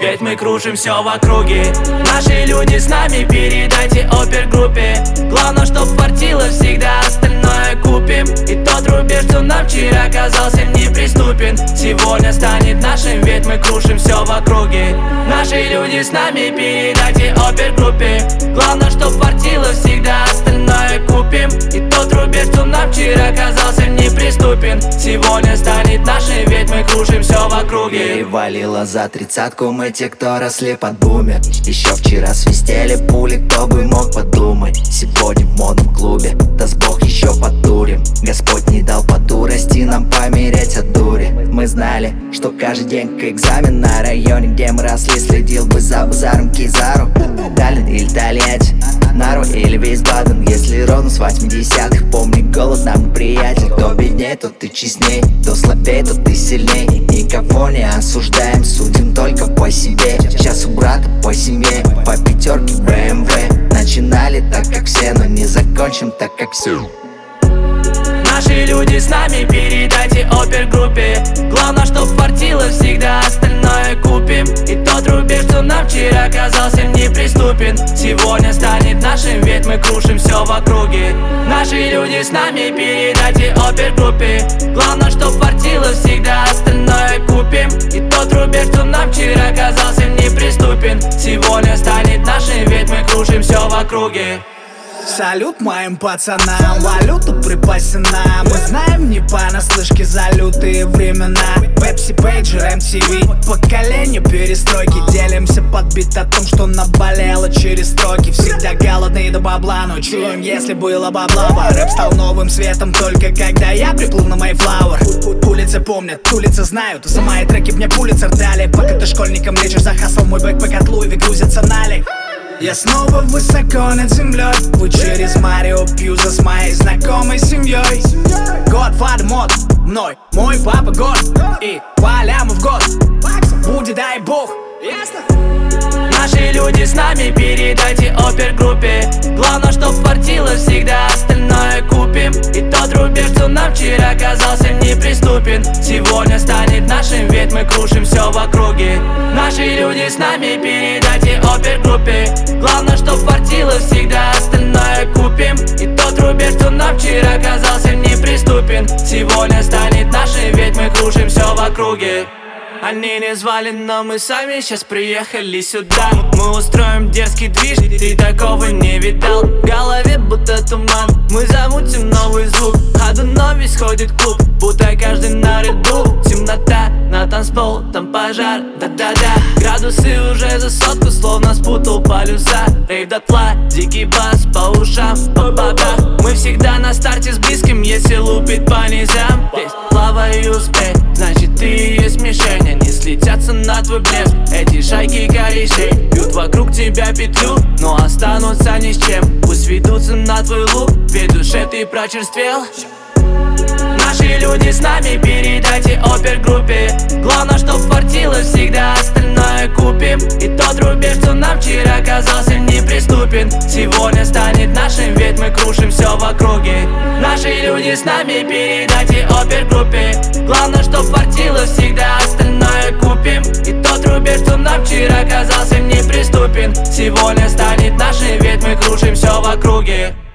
ведь мы крушим все в округе. Наши люди с нами, передайте опергруппе. Главное, чтоб хватило, всегда остальное купим. И тот рубеж, что нам вчера оказался неприступен, сегодня станет нашим, ведь мы крушим все в округе. Наши люди с нами, передайте опергруппе. Главное, чтоб хватило, всегда остальное купим. И тот рубеж, что нам вчера оказался неприступен, сегодня станет нашим, ведь мы крушим все в округе. Перевалило за 30-ку, мы те, кто росли под буме. Еще вчера свистели пули, кто бы мог подумать. Сегодня в модном клубе, даст Бог еще потурим. Господь не дал по дурости нам помереть от дури. Мы знали, что каждый день к экзамен на районе, где мы росли, следил бы за базаром Кизару. Таллин или Тольятти, Нару или Вейсбаден. Если ровно с 80-х, помни голод нам приятель. Кто бедней, тот ты честней, кто слабей, тот ты сильней. Никого не осуждаем, судим только по себе. Сейчас у брата по семье, по пятерке BMW. Начинали так, как все, но не закончим так, как все. Наши люди с нами, передайте опергруппе. Главное, чтоб хватило, всегда остальное купим. И тот рубеж, что нам вчера оказался неприступен, сегодня станет нашим, ведь мы крушим все в округе. Наши люди с нами, передайте опергруппе. Главное, чтоб хватило, всегда остальное купим. И тот рубеж, что нам вчера оказался неприступен, сегодня станет нашим, ведь мы крушим все в округе. Салют моим пацанам, валюту припасена. Мы знаем не понаслышке за лютые времена. Пепси, пейджер, MTV, поколение перестройки. Делимся под бит о том, что наболело через строки. Всегда голодные до бабла, но чуем, если было бабло. Рэп стал новым светом только когда я приплыл на Mayflower. Улицы помнят, улицы знают, за мои треки мне пулицер дали. Пока ты школьником лечишь за хасл, мой бэкпэк от Луи грузится налей. Я снова высоко над землей, вы через Марио Пьюза с моей знакомой семьей. Godfather мод мной, мой папа год, и по ляму в год будет, дай бог, ясно? Наши люди с нами, передайте опергруппе. Главное, чтоб хватило, всегда остальное купим. И тот рубеж, что нам вчера оказался неприступен, сегодня станет нашим, ведь мы крушим все в округе. Наши люди с нами, передайте опергруппе. Главное, чтоб хватило, всегда остальное купим. И тот рубеж, что нам вчера оказался неприступен, сегодня станет нашим, ведь мы крушим все в округе. Они не звали, но мы сами сейчас приехали сюда. Мы устроим дерзкий движ, ты такого не видал. В голове будто туман, мы замутим новый звук. Ходуном весь ходит клуб, будто каждый на ряду. Темнота, на танцпол, там пожар, да-да-да. Градусы уже за сотку, словно спутал полюса. Рейв дотла, дикий бас по ушам, по бабах. Мы всегда на старте с близким, если лупит по низам. Здесь слава и успех, значит ты и есть мишень. Они слетятся на твой блеск, эти шайки корешей бьют вокруг тебя петлю, но останутся ни с чем. Пусть ведутся на твой лук, ведь в душе ты прочерствел. Наши люди с нами, передайте опергруппе. Главное, чтоб хватило, всегда остальное купим. И тот рубеж, что нам вчера оказался неприступен, сегодня станет нашим, ведь мы крушим все в округе. Наши люди с нами, передайте опергруппе. Главное, чтоб хватило, всегда остальное купим. И тот рубеж, что нам вчера оказался неприступен, сегодня станет нашим, ведь мы крушим все в округе.